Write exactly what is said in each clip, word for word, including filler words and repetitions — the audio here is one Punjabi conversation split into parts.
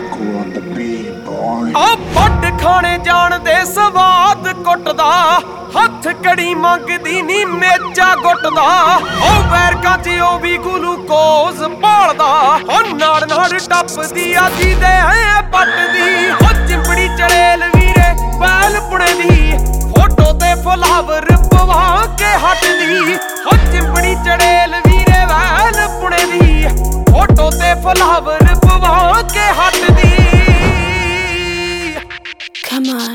ਆ ਵੱਡ ਖਾਣੇ ਜਾਣ ਦੇ ਸਵਾਦ ਕੁੱਟਦਾ, ਹੱਥ ਕੜੀ ਮੰਗਦੀ ਨੀ ਮੇਚਾ ਗੁੱਟਦਾ। ਉਹ ਵੈਰਕਾਂ ਚ ਉਹ ਵੀ ਗਲੂਕੋਜ਼ ਭਾਲਦਾ, ਉਹ ਨਾੜ ਨਾੜ ਟੱਪਦੀ ਆ ਜਿਹਦੇ ਹੈ ਪੱਟਦੀ। ਉਹ ਚਿੰਬੜੀ ਚੜੇਲ ਵੀਰੇ ਬੈਲ ਪੁਣੇ ਦੀ, ਫੋਟੋ ਤੇ ਫਲਾਵਰ ਪਵਾ ਕੇ ਹਟਦੀ। ਉਹ ਚਿੰਬੜੀ ਚੜੇਲ ਵੀਰੇ ਬੈਲ ਪੁਣੇ ਦੀ, ਫੋਟੋ ਤੇ ਫਲਾਵਰ ਪਵਾ ਕੇ ਹਟਦੀ। Come on.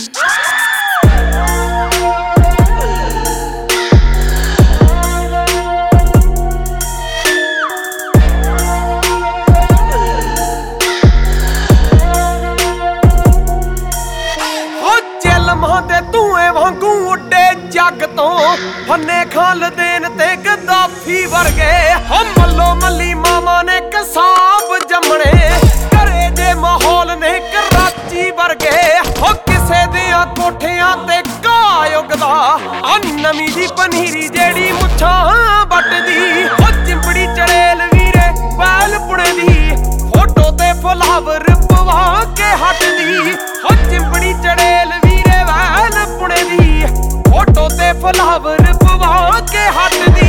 ਤੇ ਧੂਏ ਵਾਂਗੂ ਉੱਡੇ ਜੱਗ ਤੋਂ, ਫੰਨੇ ਖਾਲ ਦੇਣ ਤੇ ਗਦਾਫੀ ਵਰਗੇ। ਹੋ ਮੱਲੋ ਮੱਲੀ ਮਾਮਾ ਨੇ ਕਸਾਬ ਜੰਮਣੇ, ਘਰੇ ਦੇ ਮਾਹੌਲ ਨੇ ਕਰਾਚੀ ਵਰਗੇ। ਹੋ ਕਿਸੇ ਦੀਆਂ ਕੋਠਿਆਂ ਤੇ ਘਾਹ ਉੱਗਦਾ, ਆ ਨਵੀਂ ਦੀ ਪਨੀਰੀ ਜਿਹੜੀ ਮੁੱਛਾਂ ਵੱਟਦੀ। ਹੋ ਚਿੰਬੜੀ ਚੜੇਲ ਵੀਰੇ ਬੈਲ ਪੁਣੇ ਦੀ, ਫੋਟੋ ਤੇ ਫਲਾਵਰ ਪਵਾ ਕੇ ਹਟਦੀ। ਹੋ ਚਿੰਬੜੀ ਚੜੇਲ ਵੀਰੇ ਬੈਲ ਪੁਣੇ ਦੀ, ਫੋਟੋ ਤੇ ਫਲਾਵਰ ਪਵਾ ਕੇ ਹਟਦੀ।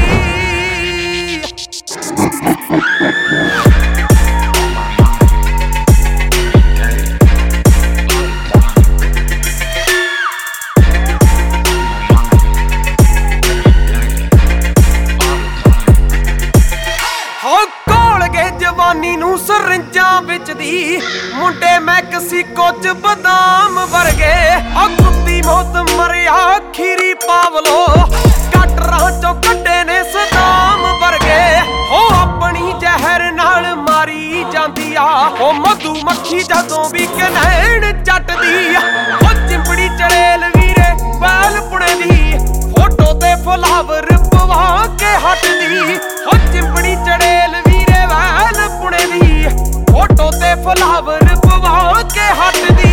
ਜਵਾਨੀ ਨੂੰ ਸਰਿੰਜਾਂ ਵਿੱਚ ਦੀ, ਮੁੰਡੇ ਮੈਕਸੀਕੋ ਚ ਬਦਾਮ ਵਰਗੇ। ਆ ਕੁੱਤੀ ਮੌਤ ਮਰਿਆ ਖੀਰੀ ਪਾਵਲੋ, ਕਟਰਾਂ ਚੋਂ ਕੱਢੇ ਨੇ ਸਦਾਮ ਵਰਗੇ। ਹੋ ਆਪਣੀ ਜ਼ਹਿਰ ਨਾਲ ਮਾਰੀ ਜਾਂਦੀ ਆ, ਉਹ ਮਧੂ ਮੱਖੀ ਜਦੋਂ ਵੀ ਕਨੈਣ ਚੱਟਦੀ। ਉਹ ਚਿੰਬੜੀ ਚੜੇਲ ਵੀਰੇ ਬੈਲ ਪੁਣੇ ਦੀ, ਫੋਟੋ ਤੇ ਫਲਾਵਰ ਪਵਾ ਕੇ ਹਟਦੀ। ਉਹ ਚਿੰਬੜੀ ਚੜੇਲ ਵੀਰੇ ਬੈਲ ਪੁਣੇ ਦੀ, ਫੋਟੋ ਤੇ ਫਲਾਵਰ ਪਵਾ ਕੇ ਹਟਦੀ।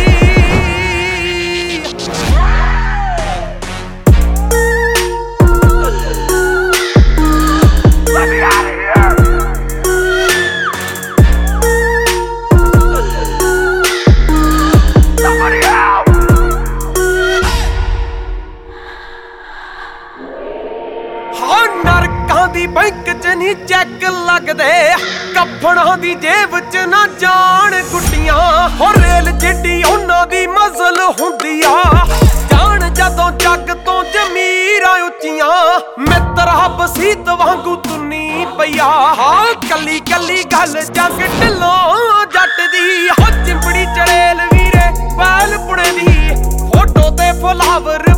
ਨਰਕਾਂ ਦੀ ਬੈਂਕ ਚ ਨੀ ਚੈੱਕ ਲੱਗਦੇ, ਕੱਫਣਾਂ ਦੀ ਜੇਬ ਚ ਨਾ ਜਾਣ ਗੁੱਡੀਆਂ। ਹੋ ਰੇਲ ਜਿੱਡੀ ਉਹਨਾਂ ਦੀ ਮਜ਼ਲ ਹੁੰਦੀ ਆ, ਜਾਣ ਜਦੋਂ ਜੱਗ ਤੋਂ ਜ਼ਮੀਰਾਂ ਉੱਚੀਆਂ। ਮਿੱਤਰਾ ਬਸੀਤ ਵਾਂਗੂ ਤੁੰਨੀ ਪਈਆ, ਹਾਂ ਕੱਲੀ ਕੱਲੀ ਗੱਲ ਜੱਗ ਢਿੱਲੋਂ ਜੱਟ ਦੀ। ਹੋ ਚਿੰਬੜੀ ਚੜੇਲ ਵੀਰੇ ਬੈਲ ਪੁਣੇ ਦੀ, ਫੋਟੋ ਤੇ ਫਲਾਵਰ